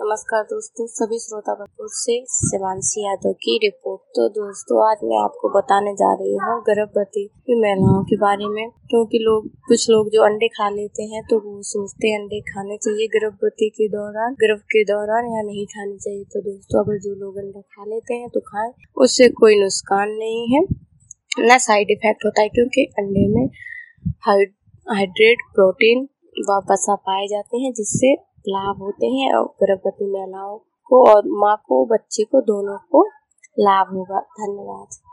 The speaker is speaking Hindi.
नमस्कार दोस्तों, सभी श्रोता बंधुओं से शिवांशी यादव की रिपोर्ट। तो दोस्तों, आज मैं आपको बताने जा रही हूँ गर्भवती महिलाओं के बारे में, क्योंकि कुछ लोग जो अंडे खा लेते हैं तो वो सोचते हैं अंडे खाने चाहिए गर्भ के दौरान या नहीं खाने चाहिए। तो दोस्तों, अगर जो लोग अंडा खा लेते हैं तो खाएं, उससे कोई नुकसान नहीं है, ना साइड इफेक्ट होता है, क्योंकि अंडे में हाइड्रेट प्रोटीन व वसा पाए जाते हैं, जिससे लाभ होते हैं और गर्भवती महिलाओं को और माँ को, बच्चे को, दोनों को लाभ होगा। धन्यवाद।